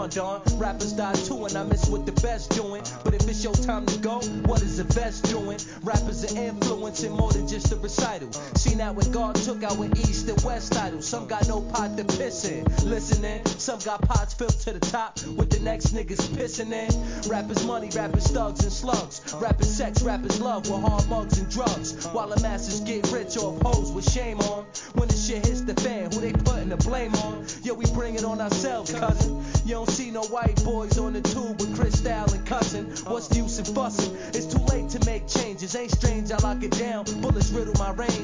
dawned on. Rappers die too, and I miss what the best doing. But if it's your time to go, what is the best doing? Rappers are influencing more than just a recital. See now when God took our East and West titles. Some got no pot to piss in. Listening, some got pots filled to the top with the next niggas pissing in. Rappers money, rappers thugs and slugs. Rappers sex, rappers love with hard mugs and drugs. While the masses get rich off hoes with shame on. When the shit hits the fan, who they putting the blame on? Yo, we bring it on ourselves, cousin. You don't see no white boys on the tube with Cristal and cussing. What's the use in fussing? It's too late to make changes. Ain't strange, I lock it down. Bullets riddle my range.